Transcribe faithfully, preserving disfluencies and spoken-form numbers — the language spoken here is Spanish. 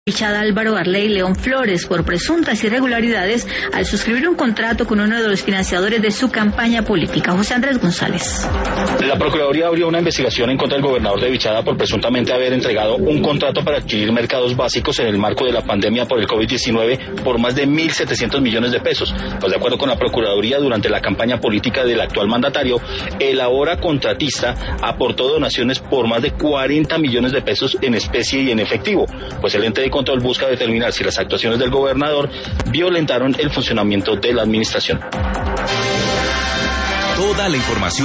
Richard Álvaro Arley León Flores por presuntas irregularidades al suscribir un contrato con uno de los financiadores de su campaña política, José Andrés González. La Procuraduría abrió una investigación en contra del gobernador de Vichada por presuntamente haber entregado un contrato para adquirir mercados básicos en el marco de la pandemia por el COVID diecinueve por más de mil setecientos millones de pesos. Pues de acuerdo con la Procuraduría, durante la campaña política del actual mandatario, el ahora contratista aportó donaciones por más de cuarenta millones de pesos en especie y en efectivo, pues el ente de control busca determinar si las actuaciones del gobernador violentaron el funcionamiento de la administración. Toda la información